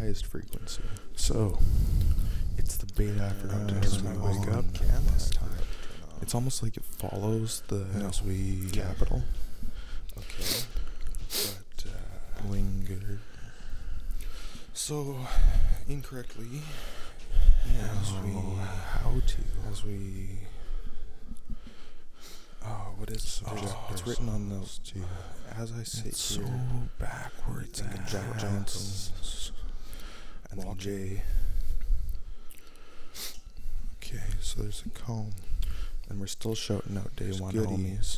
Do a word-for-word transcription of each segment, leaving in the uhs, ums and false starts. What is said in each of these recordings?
highest frequency. So, It's the beta I forgot to as turn we on wake up, this time. it's almost like it follows the No. as we Capital. Okay. But, uh, linger. so, incorrectly, as we, how to. as we, oh, what is, Oh, there's, it's written on the, Yeah. as I sit It's here, so backwards. thinking Jack ass. Johnson's, and then Jay, Okay, so there's a comb. and we're still shouting out day There's one goodies. homies.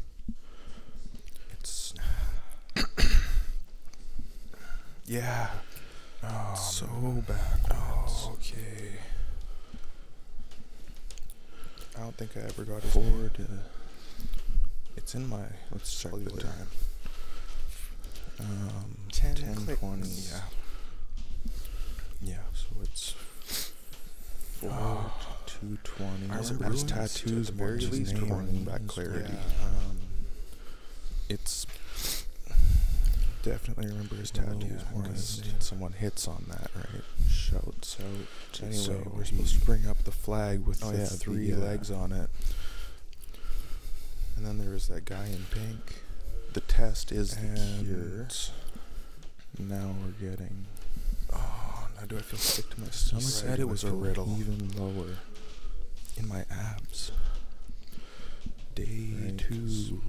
It's, yeah, Oh, so man. backwards. Oh, okay. I don't think I ever got his Forward. name. It's in my, Let's check the cellular. time. Um, ten ten click- twenty. yeah. Yeah. So it's Four Oh. to two twenty. I Is remember it his ruins? tattoos At the were very his least name. warning back clarity. Yeah, um, it's definitely remember his Oh, tattoos yeah, more because than someone hits on that, right? Shouts out. Anyway, So we're supposed to he- bring up the flag with Oh, the yeah, three the, uh, legs on it. And then there was that guy in pink. The test is the And cure. Now we're getting. Oh, now do I feel sick to my He stomach? said Do it I was a feel riddle. even lower in my abs. Day Right. two.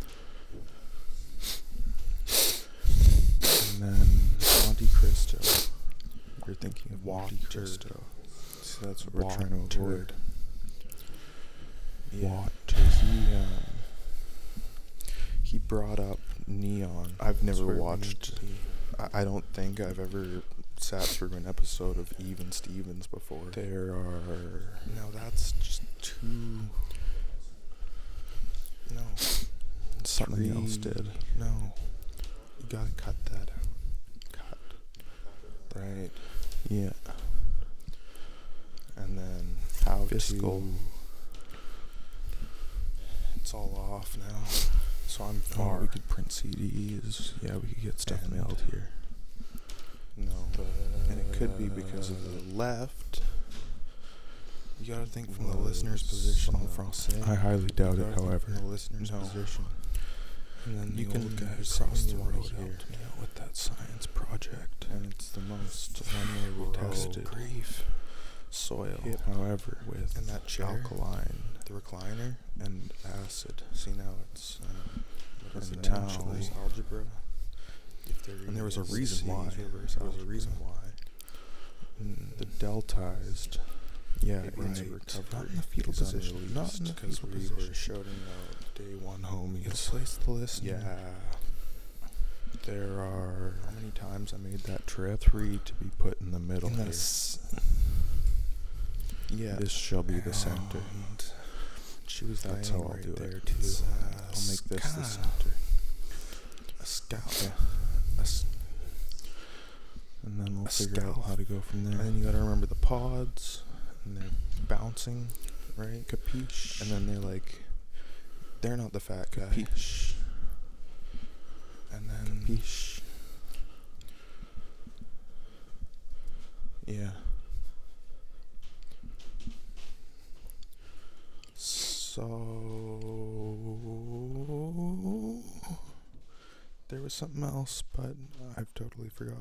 And then Monte Cristo. You're thinking of Monte Water. Cristo. So that's what we're trying to Water. avoid. Yeah. Water. He um he brought up Neon. I've That's never where we watched. need I, I don't think I've ever sat through an episode of Even Stevens before. There are. No, that's just too. No. Something Three- else did. No. You gotta cut that out. Cut. Right. Yeah. And then How fiscal. to. It's all off now. So I'm Oh, far. we could print C Ds. Yeah, we could get stuff And- mailed here. No. And it could be because of the left. You gotta think from the listener's position. En though. français. I highly doubt You it, gotta think however. from the listener's No. position. And then You the can old guy cross across the the road road here. helped me out. With that science project. And it's the most one where we Bro, tested grief. soil Hip, however, with and that chair, alkaline. the recliner, and acid. See now it's um, what is And it? now- Potentially algebra. If there And there was a is reason C, why. reverse There was a algebra. reason why. Mm, The deltized. Yeah, It right. is a recovery. Not in the fetal is position. Not unreleased in the because fetal we position. were shouting out day one homies. It's place the listener. Yeah. There are how many times I made that trip? Three to be put in the middle In here. this. Yeah. This shall be the center. And she was That's laying how I'll right do it. there too. It's, uh, I'll make this the ska. center. A scalp. Yeah. A s- And then we'll A figure out scalp. how to go from and there. then you gotta remember the pods, and they're bouncing, right? Capiche? And then they're like, they're not the fat guy. Capiche? And then Capiche? Yeah. So there was something else, but I've totally forgot.